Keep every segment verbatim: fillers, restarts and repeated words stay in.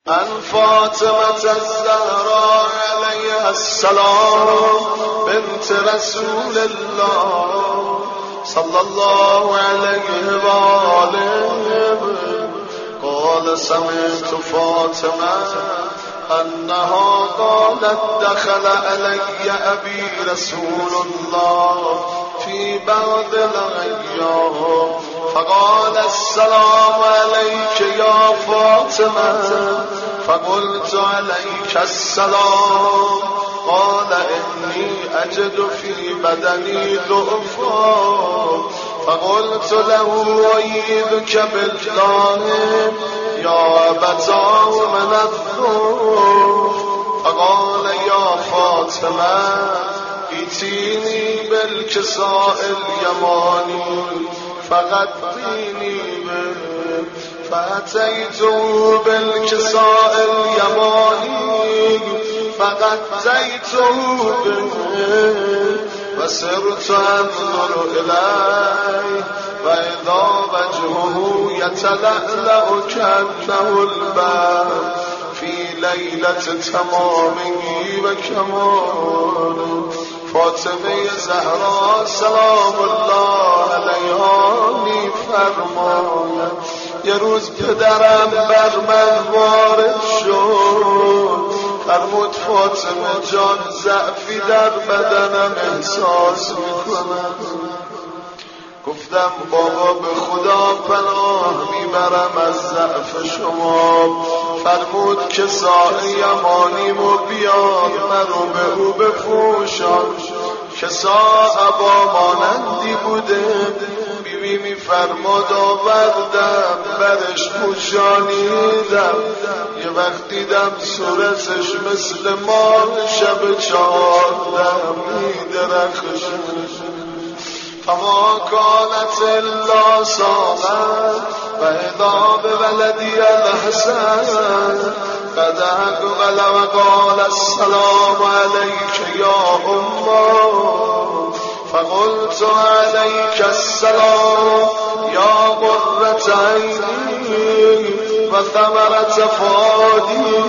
عن فاطمة الزهراء عليها السلام بنت رسول الله صلى الله عليه وآله قال سمعت فاطمة أنها قالت دخل علي أبي رسول الله في بعض الأيام فقال السلام عليك يا فاطمة فقلت عليك السلام قال إني أجد في بدني ضعفا فقلت له أعيذك بالله يا أبتاه من الضعف فقال يا فاطمة ائتيني بالكساء اليماني فغطيني به فأتيته بالكساء اليماني فغطيته به وسرت أنظر إليه وإذا وجهه يتلألأ كأنه الباب في ليلة تمامه وكماله. فاطمه زهرا سلام الله علیها می فرماید یه روز پدرم بر من وارد شد، فرمود فاطمه جان ضعفی در بدنم احساس میکنم. گفتم بابا به خدا پناه میبرم از ضعف شما. فرمود که کسای یمانیمو بیار مرو به او بفروشان. کسا عبا مانندی بوده، بیبی می فرماد آوردم برش پوشانیدم. یه وقت دیدم صورتش مثل ماه شب چهاردم میدرخش. فما كانت الا ساقا فاذا بولدي الحسن قد اقبل وقال السلام عليك يا امه فقلت عليك السلام يا قرة عيني وثمرة فؤادي.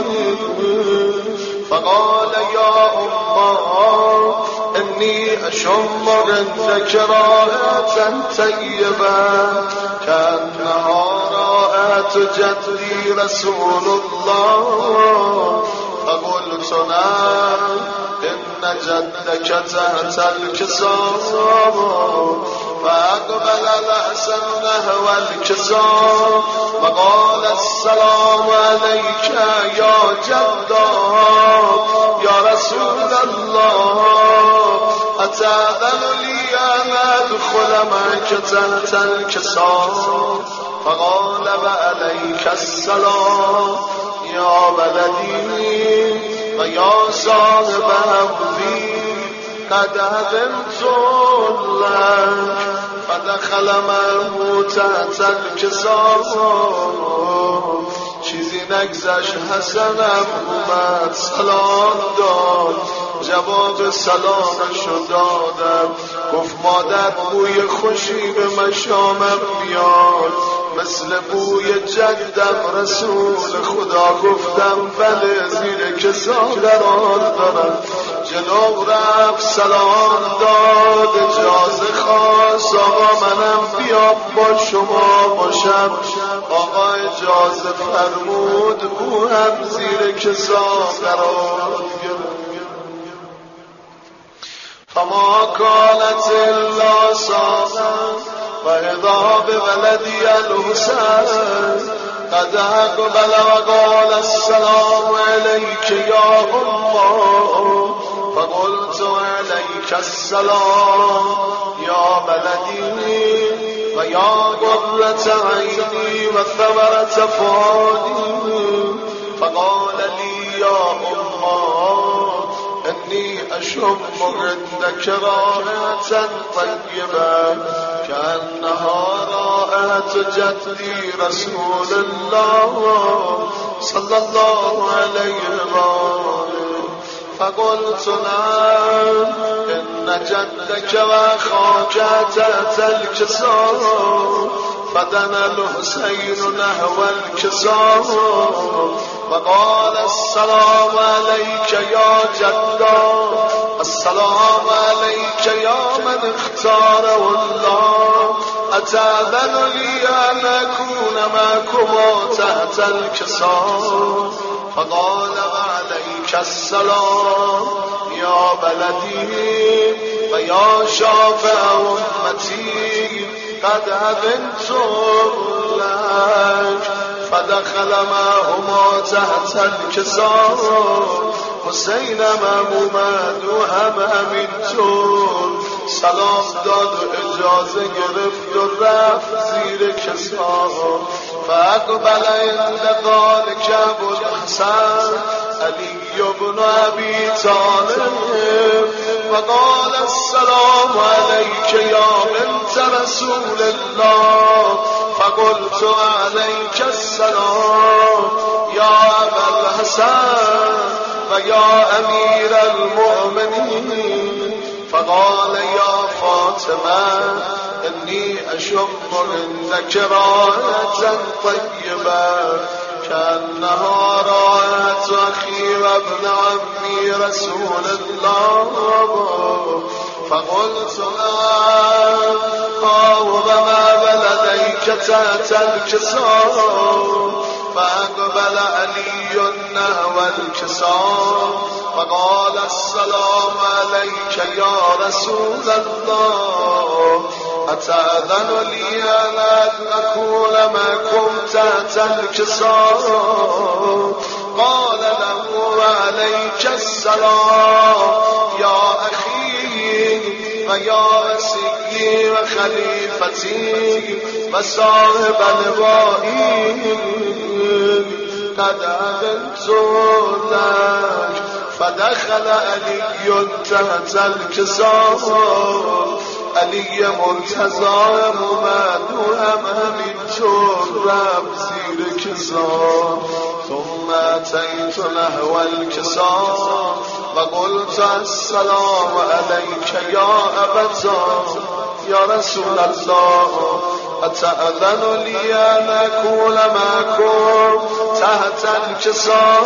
فقال يا امه إني أشم عندك رائحة طيبة كأنها رائحة جدي رسول الله. فقلت نعم إن جدك تحت الكساء. فأقبل الحسن نحو الكساء وقال السلام عليك يا جدا يا رسول الله أتأذن لي أن أدخل معك تحت الكساء. فقال وعليك السلام يا ولدي ويا صاحب حبي قد أذنت لك. فدخل معه تحت الكساء. چیزی نگذشت حسنم اومد سلام داد. جواب سلامشو دادم. گفت مادر بوی خوشی به مشامم بیاد مثل بوی جدم رسول خدا. گفتم بله زیر کسا قرار دارم. جلو رفت سلام داد اجازه خواست آقا منم بیام با شما باشم. آقا اجازه فرمود او هم زیر کسا قرار گرفت. فما كانت الا ساقا فاذا بولدي الحسن قد اقبل وقال السلام عليك يا امه فقلت عليك السلام يا بلدي ويا قرة عيني وثمرة فؤادي. فقال لي يا امه إني أشم عندك رائحة طيبة كأنها رائحة جدي رسول الله صلى الله عليه وآله. فقلت نعم إن جدك وأخاك تحت الكساء. فدنا الحسين نحو الكساء وقال السلام عليك يا جدا السلام عليك يا من اختاره الله أتأذن لي أن أكون معكما تحت الكساء فقال وعليك السلام يا بلدي ويا شافع أمتي قد أذنت لك فدخل معهما تحت الكساء حسین مامومد و هم همینطور سلام داد و اجازه گرفت و رفت زیر کسا فاقبل عند ذلك ابو الحسن علی بن ابی طالب وقال السلام علیک یا بنت رسول الله فقلت علیک السلام یا ابا الحسن و یا امیر المؤمنین فقال یا فاطمه انی اشم عندك رائحة طیبه كأنها رائحة اخي وابن عمي رسول الله فقلت نعم وما بلديك تحت الكساء فأقبل علي نحو الكساء فقال السلام عليك يا رسول الله أتأذن لي أن أكون معكم تحت الكساء قال له عليك السلام يا أخي ويا وسيي وخليفتي وصاحب لوائي قد أذنت لك فدخل علي تحت الكساء علی مرتضی اومد و هم همینطور رفت زیر کسا ثم اتیت نحو الکسا و قلت السلام علیک یا ابتا یا رسول الله اتأذن لی ان اکون معکم تحت الکسا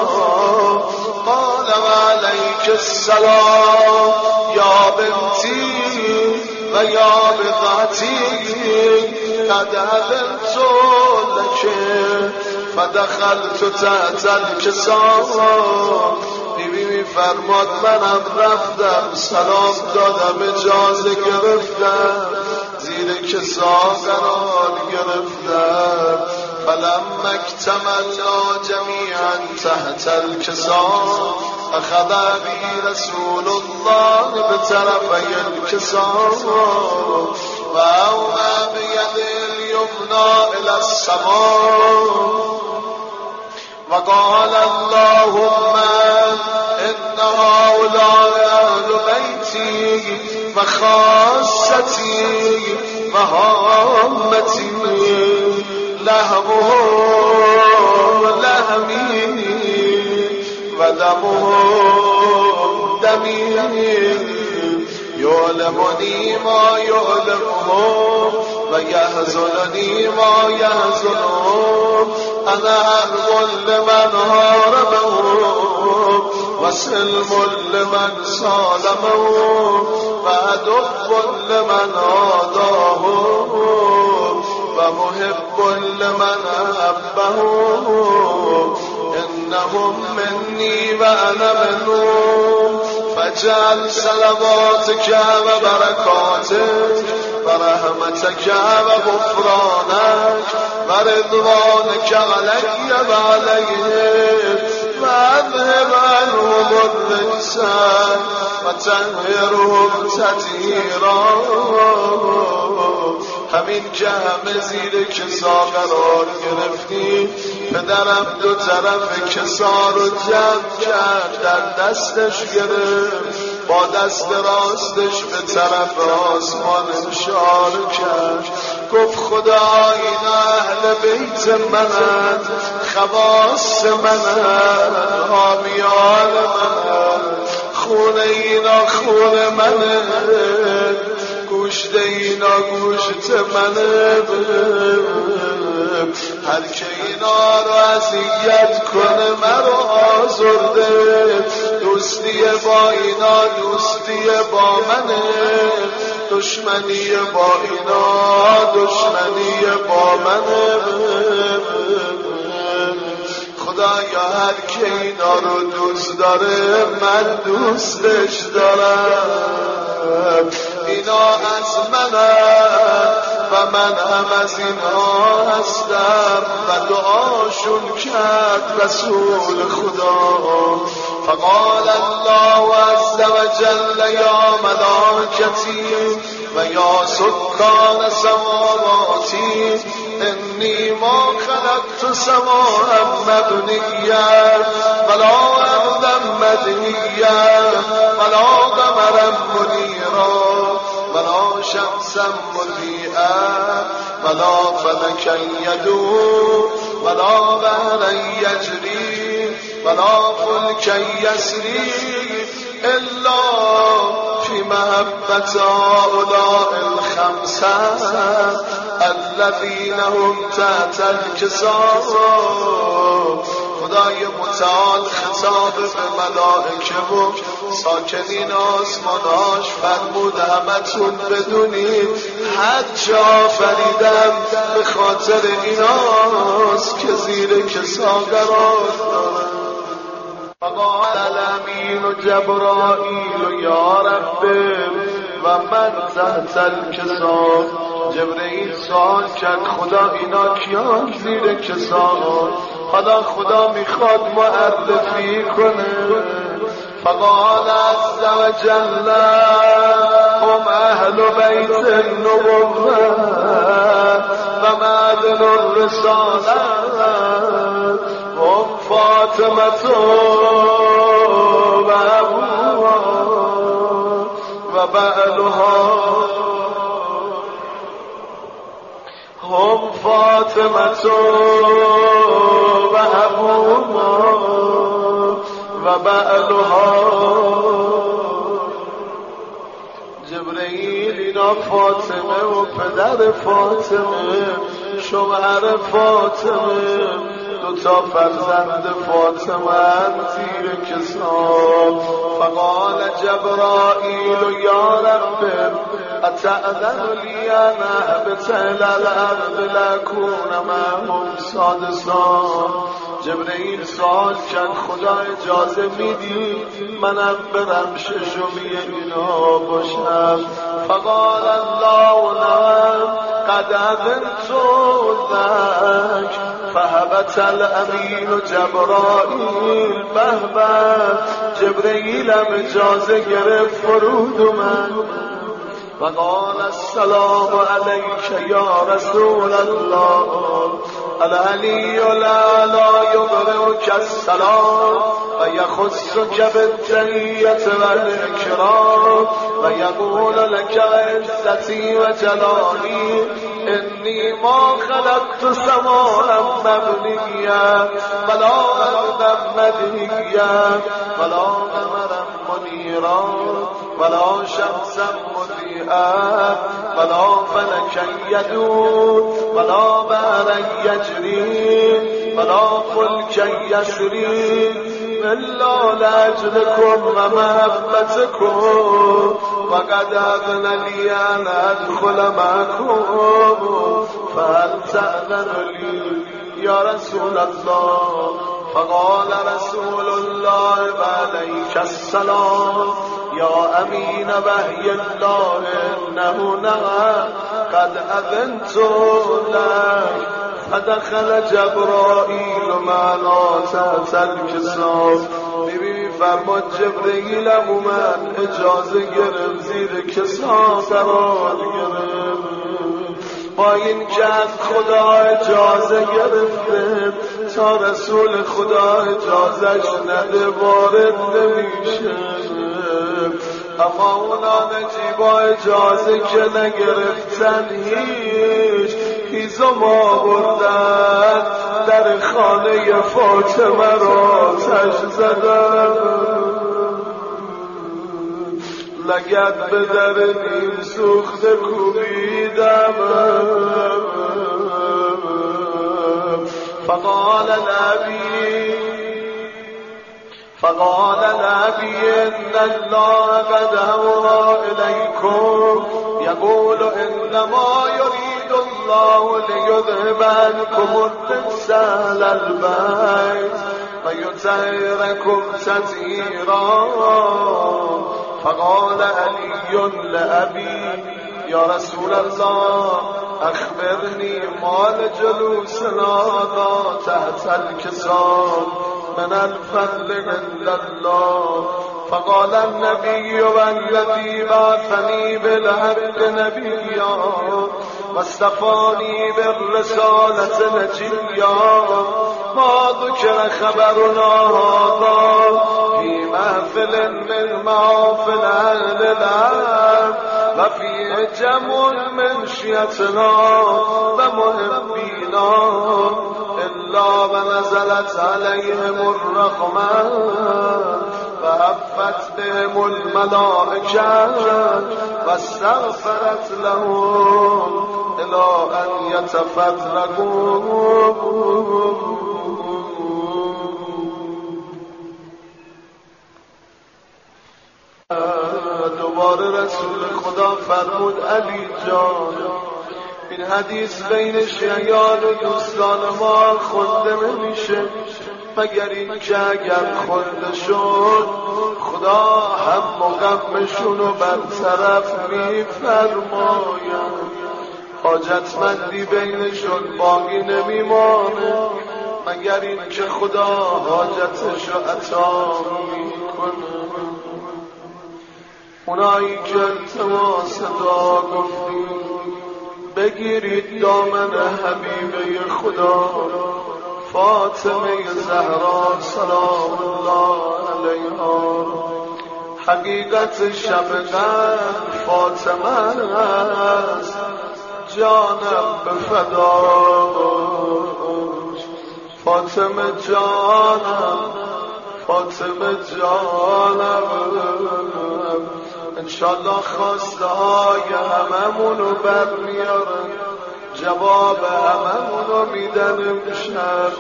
قال وعلیک السلام یا بنتی و یا بضعتی قد أذنت لك فدخلت تحت الكساء بیبی می فرماد منم رفتم سلام دادم اجازه گرفتم زیر کسا قرار گرفتم فلما اکتملنا جمیعا تحت الكساء اخذ بی رسول الله بطرفی الكساء و اوما بید الیمنا الى السماء وقال اللهم ان هؤلاء اهل بیتی و خاصتی و هامتی لهمهم لهمی و دمهم دمی یعلمنی ما یعلمهم و یحزننی ما یحزنهم انا حرب لمن حاربهم و سلم لمن سالمهم و عدو لمن عاداهم و محب لمن احبهم انهم منی و انا منهم فجعل صلواتك و برکاتك و رحمتك و غفرانك و رضوانك علی و علیهم و اذهب عنهم الرجس و طهرهم تطهیرا. همین که همه زیر کسا قرار گرفتیم، پدرم دو طرف کسا رو جمع کرد، در دستش گرفت، با دست راستش به طرف آسمان اشاره کرد، گفت خدا این اهل بیت منند، خواص منند، حامیان منند، خون اینا خون منه، گوشت اینا گوشت منه، هر که اینا رو اذیت کنه مرا آزرده. دوستی با اینا دوستی با منه، دشمنی با اینا دشمنی با منه. خدایا هر که اینا رو دوست داره من دوستش دارم. اینا از منم و من هم از اینها هستم. و دعاشون کرد رسول خدا. فقال الله عز وجل یا ملائکتی و یا سکان سماواتی انی ما خلقت سماء مبنیا ولا ارضا مدنیا ولا قمرا منیرا ولا شمسا مضیئا ولا فلکا یدور ولا بحرا یجری ولا فلکا یسری الا فی محبت هؤلاء الخمسه الذین هم تحت الکساء. خدای متعال خطاب به ملائکه و ساکنین آسماناش فرمود همتون بدونید حج آفریدم به خاطر ایناست که زیر کسا قرار دارن. فقال الامین جبرائیل یا رب و من تحت الکسا. جبرئیل سوال کرد خدا اینا کیان زیر کسا؟ حالا خدا میخواد معرفی کنه. فقال عز و جل هم اهل بیت النبوة و معدن الرسالة هم فاطمة و ابوها و بعلها. هم فاطمة و ابوها و بعلها. جبرئیل اینا فاطمه و پدر فاطمه شوهر فاطمه دوتا فرزند فاطمه زیر کسا. فقال جبرائیل یا رب اتأذن لی ان اهبط الی الارض لأکون معهم سادسا. جبرئیل سوال کرد خدا اجازه میدی منم برم ششمی اینا باشم؟ فقال الله نعم قد اذنت لک. فهبط الامین جبرائیل به به. جبرئیل هم اجازه گرفت فرود اومد. وقال السلام علیک یا رسول الله العلی لا لا یبرئک السلام و یخصک بالتحیة والاکرام و یقول لک عزتی و جلالی انی ما خلقت سماء مبنیا ولا ارضا مدنیا ولا قمرا منیرا ولا شمسا مضیئا ولا فلکا یدور ولا بحرا یجری ولا فلکا یسری الا لاجلکم و محبتکم و قد اذن لی ان ادخل معکم فهل تأذن لی یا رسول الله؟ فقال رسول الله وعليك السلام یا امین وحی الله انه نعم قد اذنت لك. فدخل جبرائیل معنا تحت الکسا. ببینی فرماد جبرئیل اومد اجازه گرفت زیر کسا قرار گرفت. با این جد خدا اجازه گرفته تا رسول خدا اجازهش نده وارد نمیشه. اما اونا نجیبا اجازه که نگرفتن هیچ هیزم آوردن در خانه فاطمه را آتش زدن. لگد به در نیم سوخته کوبیدم فقال لأبي فقال لأبي إن الله قد أوحى إليكم يقول إنما يريد الله ليذهب عنكم الرجس أهل البيت ويطهركم تطهيرا. فقال علي لأبي يا رسول الله أخبرني ما لجلوسنا هذا تحت الكساء من الفضل عند الله. فقال النبي والذي بعثني بالحق نبيا واصطفاني بالرسالة نجيا ما ذكر خبرنا هذا في محفل من محافل أهل الأرض وفيه جمع من شيعتنا ومحبينا إلا ونزلت عليهم الرحمة فهفت بهم الملائكة واستغفرت لهم إلى أن يتفرقوا. دوباره رسول خدا فرمود علی جان این حدیث بین شیعیان و دوستان ما خونده نمیشه مگر این که اگر خونده شد خدا هم مقامشونو برطرف میفرماید. حاجتمندی بینشون باقی نمیمانه مگر این که خدا حاجتشو عطا میکنه. اونایی که التماس دعا گفتیم بگیرید دامن حبیبه خدا فاطمه زهرا سلام الله علیها. حقیقت شب قدر فاطمه است جانم به فداش. فاطمه جانم فاطمه جانم انشالله خواسته های هممونو برمیارن جواب هممونو میدن امشب.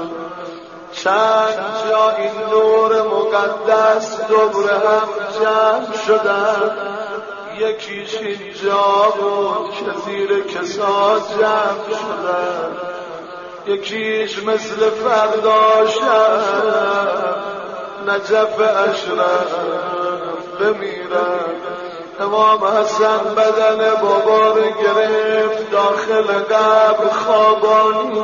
چند جا این نور مقدس دور هم جمع شدن یکیش اینجا بود که زیر کسا جمع شدن یکیش مثل فردا شب نجف اشرف بمیرن. امام حسن بدن بابا رو گرفت داخل قبر خوابانی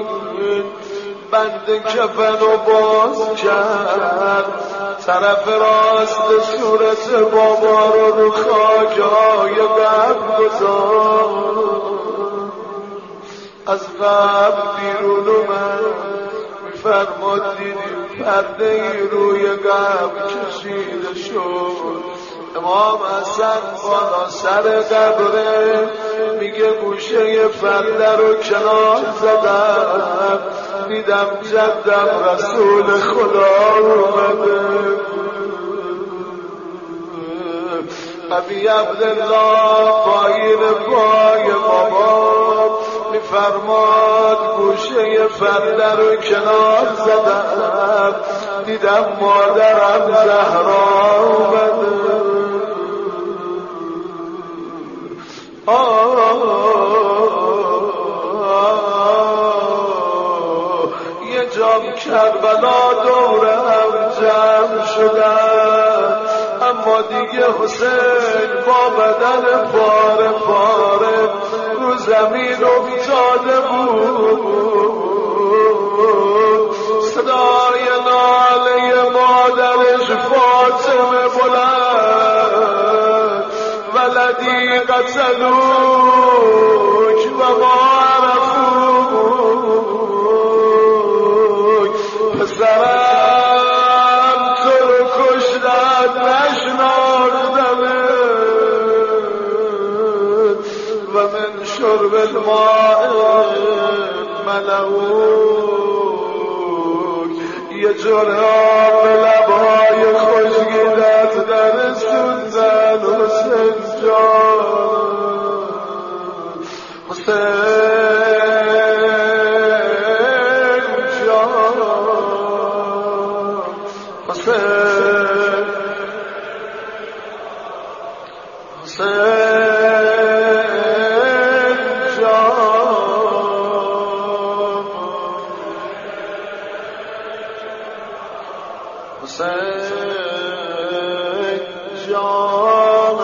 بند کفن رو باز کرد طرف راست صورت بابا رو رو خاک های قبر گذاشت. از قبر بیرون اومد میفرماد دیدیم پرده ای روی قبر کشیده شد. امام حسن بالا سر قبره میگه گوشه پرده رو کنار زدم دیدم جدم رسول خدا اومده. ابی عبدالله پایین پای بابا میفرماد گوشه پرده رو کنار زدم دیدم مادرم زهرا اومده. آه یه جام کربلا دورم جمع شدن اما دیگه حسین با بدن پاره پاره رو زمین افتاده بود. صدای ناله مادرش فاطمه بلند ولدی قتلوک و ما عرفوک پسرم تو رو کشتن نشناختمه و من شرب الماء ملوک. یه یه جرعه لبهای خوشگیدت در سوزن حسین جان حسین جان حسین حسین حسین جانم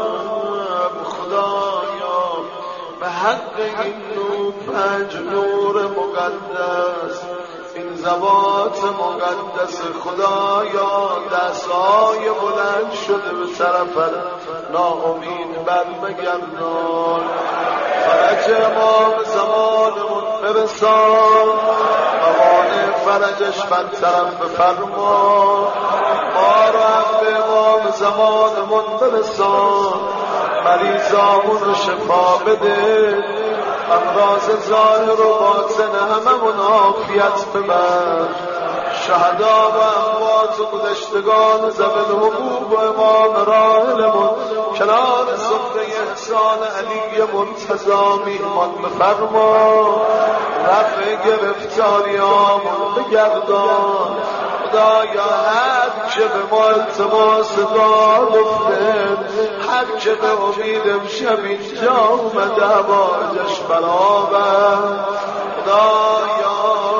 خدایا به حق این نور پنج نور مقدس این زبات مقدس خدایا دستای بلند شده به طرف ناامید بر مگردان فرج امام زمانمون برسان امان فرجش بر طرف بفرما ما رو هم به امام زمانمون برسان مریضامون رو شفا بده امراض ظاهر و باطن هممون عافیت ببر شهدا و اموات و گذشتگان زبل حقوق و امام راحلمون کنار سفره احسان علی منتظا میهمان بفرما رفع گرفتاریامون بگردان خدایا هر که به ما التماس دعا گفته هر که به امید امشب اینجا اومده عواجش برآور خدایا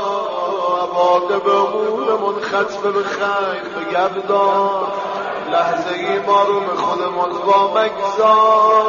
عواقب امورمون ختم به خیر بگردان لحظه ای ما رو به خودمون با مگذار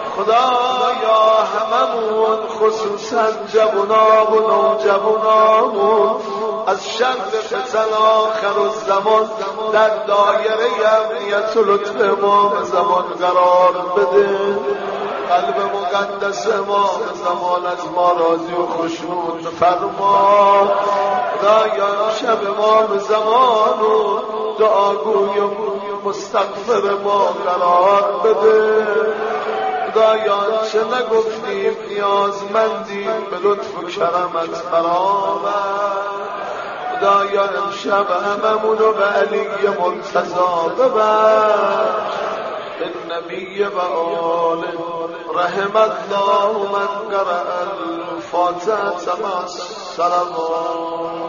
خدایا هممون خصوصا جوانان و نوجوانامون از شر فتن آخر الزمان در دایره امنیت و لطف امام زمان قرار بده قلب مقدس امام زمان از ما راضی و خوشنود بفرما خدایا شب امام زمان و دعاگوی و مستغفر ما قرار بده خدایا چه نگفتیم نیازمندیم به لطف و کرمت برآور خدایا امشب هممونو به علی مرتضی ببخش النبی و آله رحم الله من قرأ الفاتحة مع الصلوات